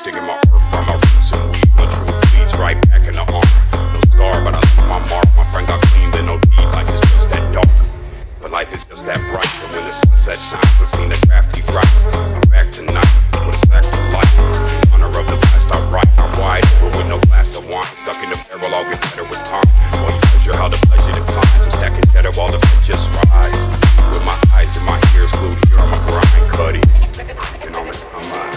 digging my earth from my roots and weed. No truth leads right back in the arm. No scar, but I left my mark. My friend got clean, then no deed. Life is just that dark, but life is just that bright. And when the sunset shines, I seen the crafty rise. I'm back tonight with a sack of life. In honor of the past, I write. I'm wide over with no glass of wine. Stuck in the barrel, I'll get better with time. While you measure how the pleasure declines, I'm stacking cheddar while the pictures rise. With my eyes and my ears glued here on my grind, cutty, creeping on the come on.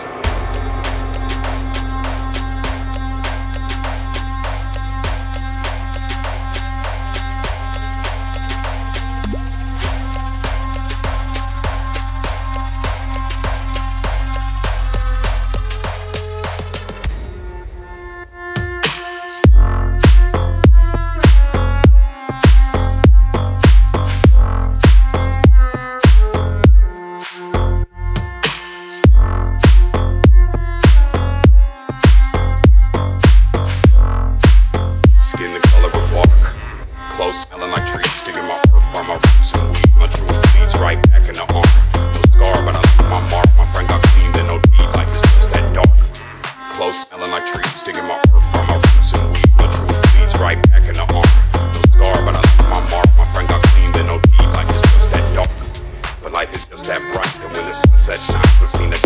Skin the color of bark, clothes smelling like trees, digging my earth from my roots and weed. My truth leads right back in the arm. No scar, but I left my mark. My friend got clean, then no deed. Life is just that dark. Clothes smelling like trees, digging my earth from my roots and weed. My truth leads right back in the arm. No scar, but I left my mark. My friend got clean, then no deed. Life is just that dark, but life is just that bright. And when the sunset shines, I seen the